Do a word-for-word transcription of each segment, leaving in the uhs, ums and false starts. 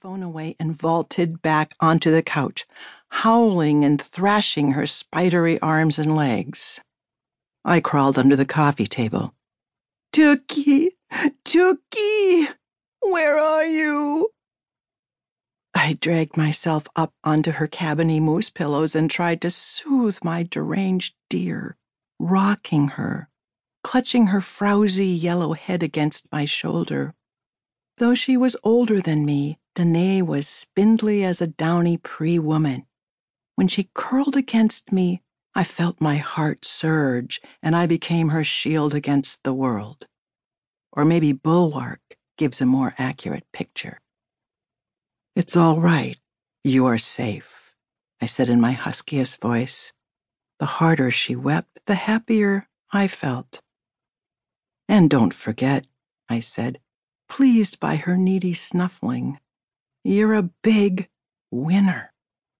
phone away and vaulted back onto the couch, howling and thrashing her spidery arms and legs. I crawled under the coffee table. "Tookie! Tookie! Where are you?" I dragged myself up onto her cabiny moose pillows and tried to soothe my deranged dear, rocking her, clutching her frowsy yellow head against my shoulder. Though she was older than me, Danae was spindly as a downy pre-woman. When she curled against me, I felt my heart surge, and I became her shield against the world. Or maybe bulwark gives a more accurate picture. "It's all right. You are safe," I said in my huskiest voice. The harder she wept, the happier I felt. "And don't forget," I said, pleased by her needy snuffling, "you're a big winner."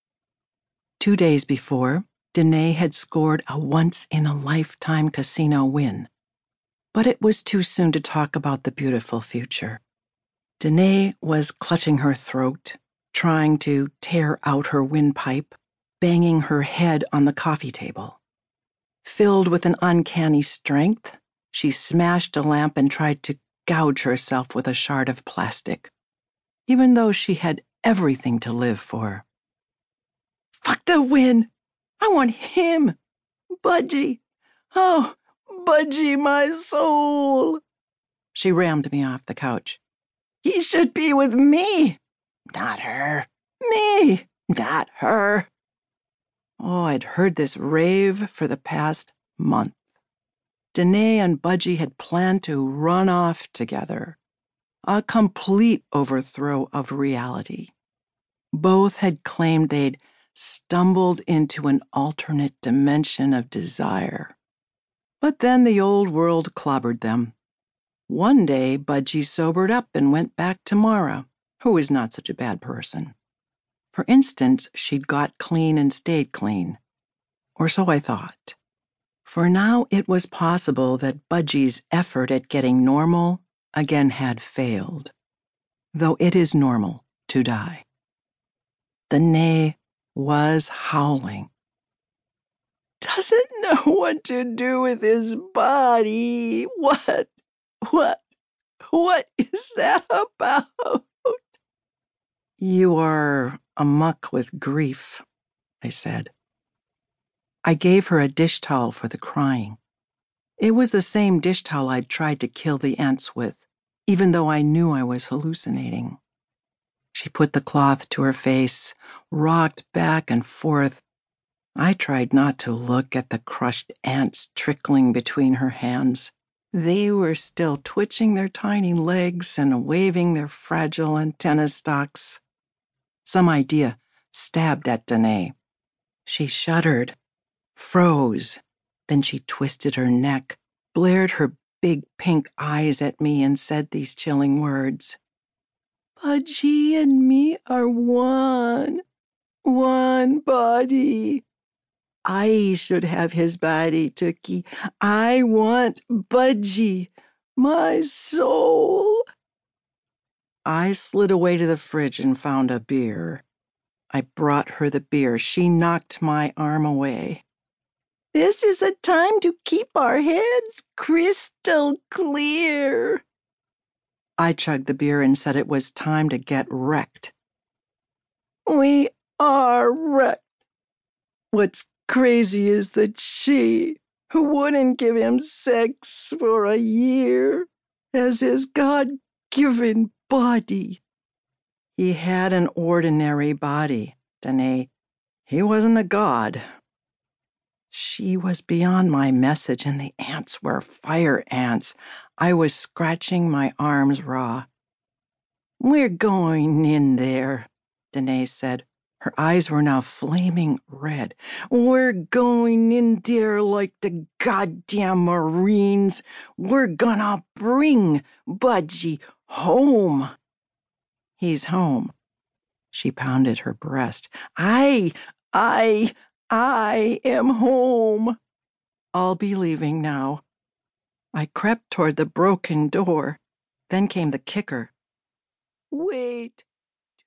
Two days before, Danae had scored a once-in-a-lifetime casino win. But it was too soon to talk about the beautiful future. Danae was clutching her throat, trying to tear out her windpipe, banging her head on the coffee table. Filled with an uncanny strength, she smashed a lamp and tried to gouge herself with a shard of plastic, even though she had everything to live for. "Fuck the win! I want him! Budgie! Oh, Budgie, my soul!" She rammed me off the couch. "He should be with me! Not her! Me! Not her!" Oh, I'd heard this rave for the past month. Danae and Budgie had planned to run off together. A complete overthrow of reality. Both had claimed they'd stumbled into an alternate dimension of desire. But then the old world clobbered them. One day, Budgie sobered up and went back to Mara, who was not such a bad person. For instance, she'd got clean and stayed clean. Or so I thought. For now, it was possible that Budgie's effort at getting normal again had failed. Though it is normal to die. Danae was howling. "Doesn't know what to do with his body. What, what, what is that about?" "You are amuck with grief," I said. I gave her a dish towel for the crying. It was the same dish towel I'd tried to kill the ants with, even though I knew I was hallucinating. She put the cloth to her face, rocked back and forth. I tried not to look at the crushed ants trickling between her hands. They were still twitching their tiny legs and waving their fragile antenna stalks. Some idea stabbed at Danae. She shuddered, froze, then she twisted her neck, blared her big pink eyes at me, and said these chilling words. "Budgie and me are one, one body. I should have his body, Tookie. I want Budgie, my soul." I slid away to the fridge and found a beer. I brought her the beer. She knocked my arm away. "This is a time to keep our heads crystal clear." I chugged the beer and said it was time to get wrecked. "We are wrecked. What's crazy is that she, who wouldn't give him sex for a year, has his God-given body." "He had an ordinary body, Danae. He wasn't a god." She was beyond my message, and the ants were fire ants. I was scratching my arms raw. "We're going in there," Danae said. Her eyes were now flaming red. "We're going in there like the goddamn Marines. We're gonna bring Budgie home." "He's home." She pounded her breast. I, I, I am home. I'll be leaving now." I crept toward the broken door. Then came the kicker. "Wait,